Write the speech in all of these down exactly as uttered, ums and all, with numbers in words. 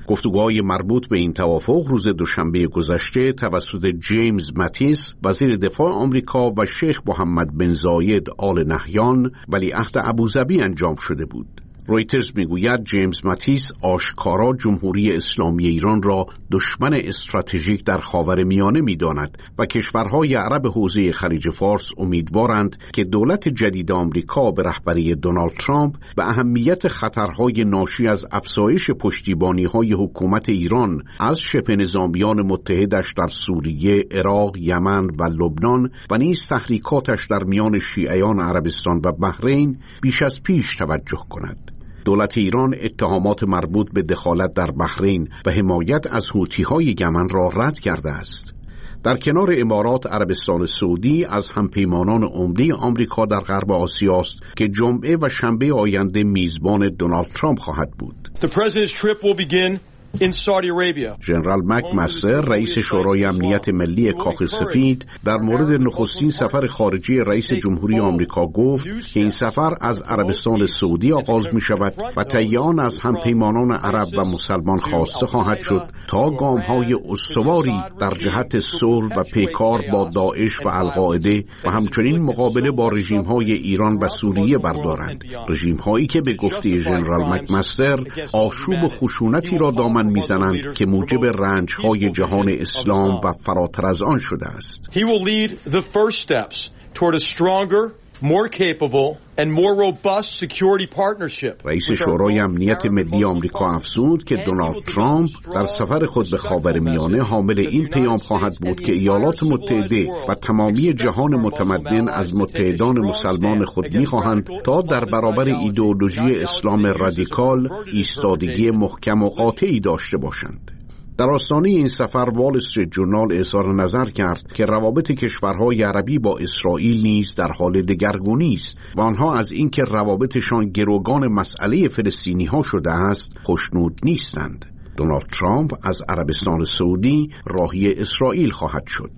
گفتگوهای مربوط به این توافق روز دوشنبه گذشته توسط جیمز ماتیس وزیر دفاع آمریکا و شیخ محمد بن زاید آل نهیان ولیعهد ابوظبی انجام شده بود. رویترز میگوید جیمز ماتیس آشکارا جمهوری اسلامی ایران را دشمن استراتژیک در خاورمیانه می‌داند و کشورهای عرب حوزه خلیج فارس امیدوارند که دولت جدید آمریکا به رهبری دونالد ترامپ به اهمیت خطرهای ناشی از افزایش پشتیبانی‌های حکومت ایران از شبه نظامیان متحدش در سوریه، عراق، یمن و لبنان و نیز تحریکاتش در میان شیعیان عربستان و بحرین بیش از پیش توجه کند. دولت ایران اتهامات مربوط به دخالت در بحرین و حمایت از حوثی‌های یمن را رد کرده است. در کنار امارات، عربستان سعودی از همپیمانان عمده آمریکا در غرب آسیا است که جمعه و شنبه آینده میزبان دونالد ترامپ خواهد بود. The president's trip will begin in Saudi Arabia. ژنرال مک مستر رئیس شورای امنیت ملی کاخ سفید در مورد نخستین سفر خارجی رئیس جمهوری آمریکا گفت که این سفر از عربستان سعودی آغاز می شود و طی آن از همپیمانان عرب و مسلمان خواسته خواهد شد تا گام‌های استواری در جهت صلح و پیکار با داعش و القاعده و همچنین مقابله با رژیم‌های ایران و سوریه بردارند، رژیم‌هایی که به گفته ژنرال مک مستر آشوب و خشونتی را دامن میزنند که موجب رنج‌های جهان اسلام و فراتر از آن شده است. He will lead the first steps toward a stronger, more capable and more robust security partnership. رئیس شورای امنیت ملی آمریکا افزود که دونالد ترامپ در سفر خود به خاورمیانه حامل این پیام خواهد بود که ایالات متحده و تمامی جهان متمدن از متحدان مسلمان خود می‌خواهند تا در برابر ایدئولوژی اسلام رادیکال ایستادگی محکم و قاطعی داشته باشند. در آستانه این سفر وال استریت ژورنال اظهار نظر کرد که روابط کشورهای عربی با اسرائیل نیز در حال دگرگونی است و آنها از اینکه روابطشان گروگان مسئله فلسطینی‌ها شده است خوشنود نیستند. دونالد ترامپ از عربستان سعودی راهی اسرائیل خواهد شد.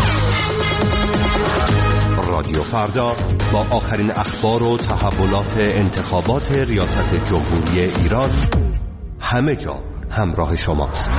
رادیو فردا با آخرین اخبار و تحولات انتخابات ریاست جمهوری ایران همه جا همراه شماست.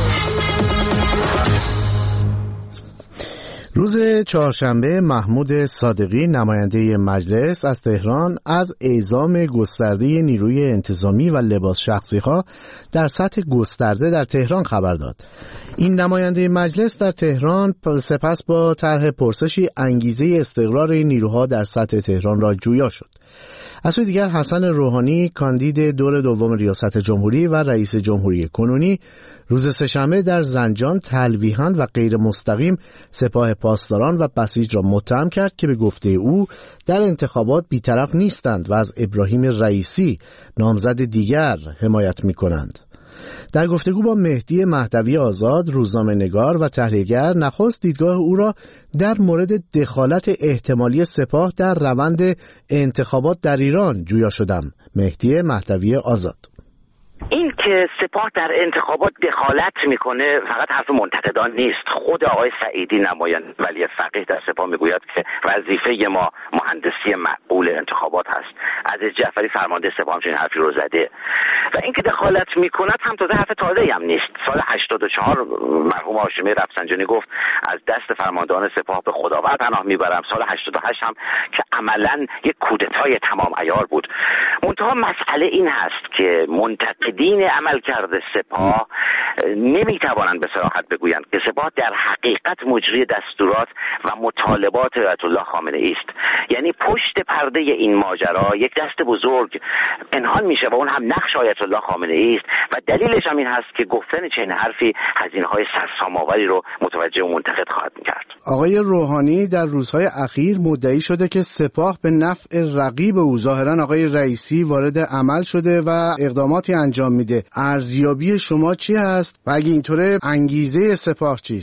روز چهارشنبه محمود صادقی نماینده مجلس از تهران از اعزام گسترده نیروی انتظامی و لباس شخصی‌ها در سطح گسترده در تهران خبر داد. این نماینده مجلس در تهران سپس با طرح پرسشی انگیزه استقرار این نیروها در سطح تهران را جویا شد. از سوی دیگر حسن روحانی کاندید دور دوم ریاست جمهوری و رئیس جمهوری کنونی روز سه‌شنبه در زنجان تلویحاً و غیر مستقیم سپاه پاسداران و بسیج را متهم کرد که به گفته او در انتخابات بی‌طرف نیستند و از ابراهیم رئیسی نامزد دیگر حمایت می‌کنند. در گفتگو با مهدی مهدوی آزاد روزنامه‌نگار و تحلیلگر نخست دیدگاه او را در مورد دخالت احتمالی سپاه در روند انتخابات در ایران جویا شدم. مهدی مهدوی آزاد: این که سپاه در انتخابات دخالت میکنه فقط حرف منتقدان نیست. خود آقای سعیدی نماینده ولی فقیه در سپاه میگوید که وظیفه ما مهندسی معقول انتخابات هست. عزیز جعفری فرمانده سپاه همچنین حرفی رو زده و اینکه دخالت میکند هم تازه حرف تازه‌ای هم نیست. سال هشتاد و چهار مرحوم هاشمی رفسنجانی گفت از دست فرماندهان سپاه به خداوند پناه میبرم. سال هشتاد و هشت هم که عملاً یک کودتای تمام عیار بود. منتها مسئله این هست که منتقدین عملکرد سپاه نمیتوانند به صراحت بگویند که سپاه در حقیقت مجری دستورات و مطالبات آیت الله خامنه ای است. یعنی پشت پرده این ماجرا یک دست بزرگ پنهان میشه و اون هم نقش آیت الله خامنه ای است و دلیلش هم این هست که گفتن چنین حرفی هزینه‌های سرسام‌آوری رو متوجه و منتقد خواهد می‌کرد. آقای روحانی در روزهای اخیر مدعی شده که سپاه به نفع رقیب او ظاهراً آقای رئیسی وارد عمل شده و اقداماتی انجام میده. ارزیابی شما چی هست و اگه اینطوره انگیزه سپاه چیست؟ در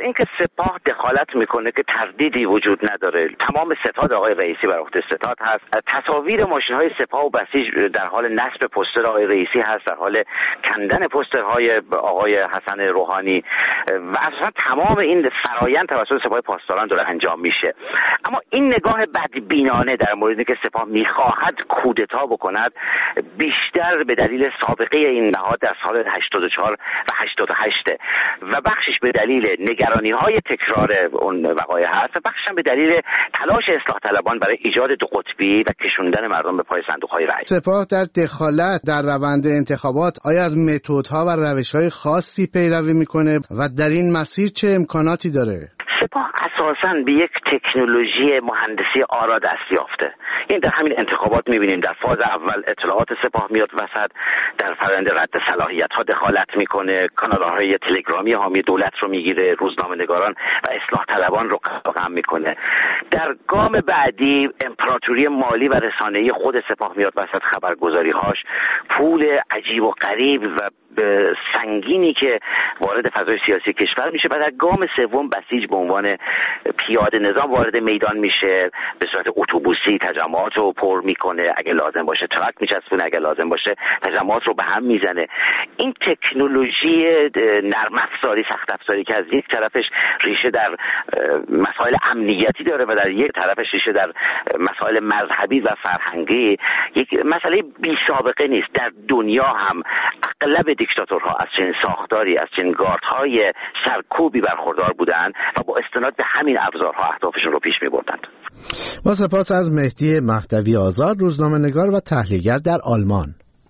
اینکه سپاه دخالت میکنه که تردیدی وجود نداره. تمام ستاد آقای رئیسی بر عهده ستاد هست. تصاویر ماشین‌های سپاه و بسیج در حال نصب پوستر آقای رئیسی هست، در حال کندن پوسترهای آقای حسن روحانی و اصلا تمام این فرایند توسط سپاه پاسداران داره انجام میشه. اما این نگاه بدبینانه در مورد اینکه سپاه میخواهد کودتا بکند بیشتر به دلیل سابقه این نهاد در سال هشتاد و چهار و هشتاد و هشت و بخشش به دلیل نگرانی‌های تکرار اون وقایع هست و بخشش به دلیل تلاش اصلاح طلبان برای ایجاد دو قطبی و کشوندن مردم به پای صندوق‌های رأی. سپاه در دخالت در روند انتخابات آیا از متدها و روش‌های خاصی پیروی میکنه و در این مسیر چه امکاناتی داره؟ سپاه اساساً به یک تکنولوژی مهندسی آرا دست یافته. این در همین انتخابات می‌بینیم در فاز اول اطلاعات سپاه میاد وسط، در فرآیند رد صلاحیت‌ها دخالت میکنه، کانال‌های تلگرامی حامی دولت رو میگیره، روزنامه‌نگاران و اصلاح طلبان رو قطع میکنه. در گام بعدی امپراتوری مالی و رسانه‌ای خود سپاه میاد وسط، خبرگزاری‌هاش پول عجیب و غریب و سنگینی که وارد فضای سیاسی کشور میشه و در گام سوم بسیج به عنوان پیاده نظام وارد میدان میشه، به صورت اتوبوسی تجمعات رو پر میکنه، اگه لازم باشه ترک میچسبونه، اگه لازم باشه تجمعات رو به هم میزنه. این تکنولوژی نرم افزاری سخت افزاری که از یک طرفش ریشه در مسائل امنیتی داره و در یک طرفش ریشه در مسائل مذهبی و فرهنگی، یک مسئله بی سابقه نیست. در دنیا هم اغلب دیکتاتورها از چنین ساختاری، از چنین گاردهای سرکوبی برخوردار بودند و با استناد به همین ابزارها اهدافشون رو پیش می‌بردند. با سپاس از مهدی مهدوی آزاد، روزنامه‌نگار و تحلیلگر در آلمان.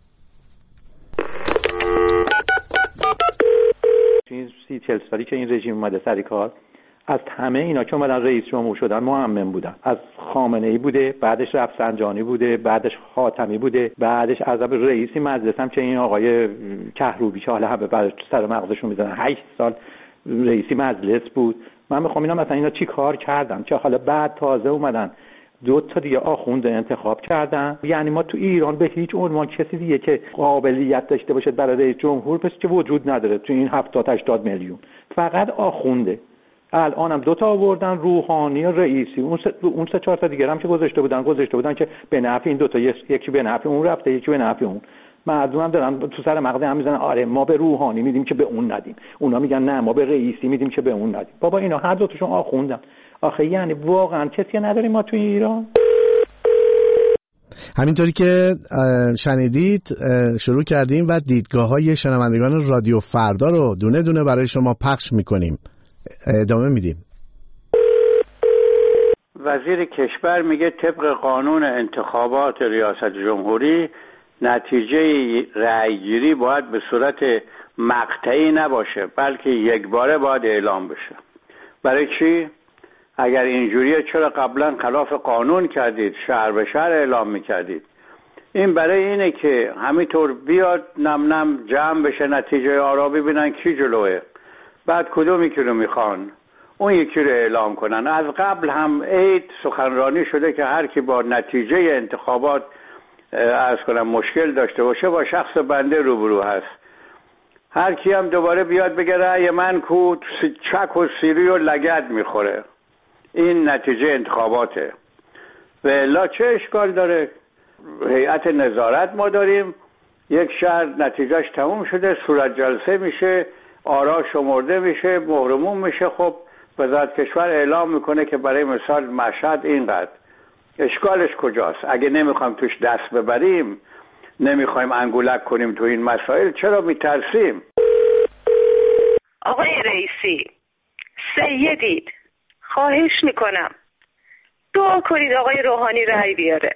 این سی چهل سالی که این رژیم اومده سر کار، از همه اینا که اومدن رئیس جمهور شدن معمم بودن. از خامنه‌ای بوده، بعدش رفسنجانی بوده، بعدش خاتمی بوده، بعدش عزب رئیسی مجلس هم که این آقای کهروبی که حالا همه بعدش سر مغزشون میزنن هشت سال رئیسی مجلس بود. من میخوام اینا مثلا اینا چی کار کردن که حالا بعد تازه اومدن دو تا دیگه آخوند انتخاب کردن. یعنی ما تو ایران به هیچ عنوان کسی دیگه که قابلیت داشته باشه برای رئیس جمهور پس که وجود نداره تو این هفتاد هشتاد میلیون، فقط آخونده. الانم دو تا آوردن، روحانی و رئیسی. اون سه اون سه چهار تا دیگه هم که گذاشته بودن گذاشته بودن که به نفع این دو تا، یکی به نفع اون رفته یکی به نفع اون. مردم هم دارن تو سر مغز هم میزنن آره ما به روحانی میدیم که به اون ندیم، اونا میگن نه ما به رئیسی میدیم که به اون ندیم. بابا اینا هر دو تاشون آخوندن. آخه یعنی واقعا کسی نداریم ما تو ایران. همینطوری که شنیدید شروع کردیم و دیدگاه‌های شنوندگان رادیو فردا رو دونه دونه برای شما پخش میکنیم. ادامه میدیم. وزیر کشور میگه طبق قانون انتخابات ریاست جمهوری نتیجه رأیگیری باید به صورت مقطعی نباشه بلکه یک باره باید اعلام بشه. برای چی؟ اگر اینجوریه چرا قبلا خلاف قانون کردید، شهر به شهر اعلام میکردید؟ این برای اینه که همینطور بیاد نم نم جمع بشه نتیجه آرا، ببینن کی جلوه، بعد کدوم یکی رو میخوان اون یکی رو اعلام کنن. از قبل هم عید سخنرانی شده که هر کی با نتیجه انتخابات عرض کنم مشکل داشته باشه با شخص بنده روبرو هست. هر کی هم دوباره بیاد بگه رأی من کو چک و سیری و لگد میخوره. این نتیجه انتخاباته. و الا چه اشکال داره؟ هیئت نظارت ما داریم، یک شهر نتیجهش تموم شده، صورت جلسه میشه، آرا شمرده میشه، مهرموم میشه. خب وزارت کشور اعلام میکنه که برای مثال مشهد اینقدر. اشکالش کجاست؟ اگه نمیخوایم توش دست ببریم، نمیخوایم انگولک کنیم تو این مسائل، چرا میترسیم؟ آقای رئیسی، سیدید، خواهش میکنم دعا کنید آقای روحانی رأی بیاره.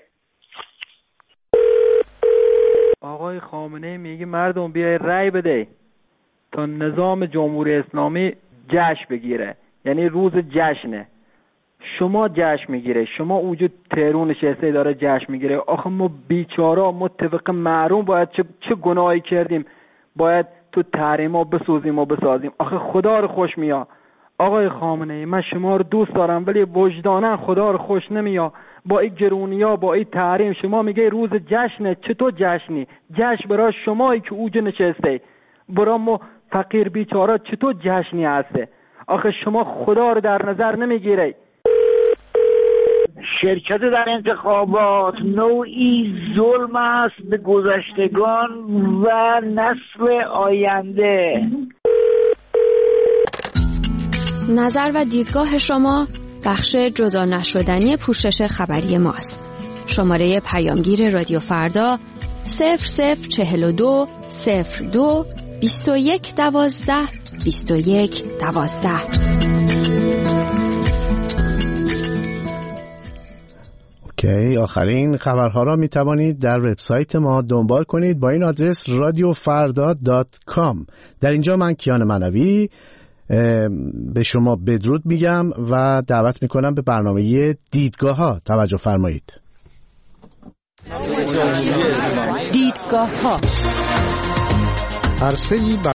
آقای خامنه‌ای میگه مردم بیای رأی بده تا نظام جمهوری اسلامی جشن بگیره، یعنی روز جشنه. شما جشن میگیره، شما اونجا تهران نشسته داره جشن میگیره. آخه ما بیچارا متفق معروم باید چه, چه گناهی کردیم باید تو تحریما بسوزیم و بسازیم؟ آخه خدا رو خوش میاد. آقای خامنه‌ای من شما رو دوست دارم ولی وجداناً خدا رو خوش نمیاد. با این گرونیا با این تحریم شما میگه روز جشنه. چطور جشنی؟ جشن برای شمایی که اونجا نشسته، برای ما فقیر بیچارا چطور جشنی هسته؟ آخه شما خدا رو در نظر نمیگیره. شرکت در انتخابات نوعی ظلم است به گذشتگان و نسل آینده. نظر و دیدگاه شما بخش جدا نشدنی پوشش خبری ماست. شماره پیامگیر رادیو فردا صفر صفر چهل و دو صفر دو بیست و یک دوازده بیست و یک دوازده. اوکی، آخرین خبرها را می توانید در وبسایت ما دنبال کنید با این آدرس رادیو فردا دات کام. در اینجا من کیان منوی به شما بدرود میگم و دعوت میکنم به برنامه دیدگاه ها توجه فرمایید. دیدگاه ها. عرصه‌ای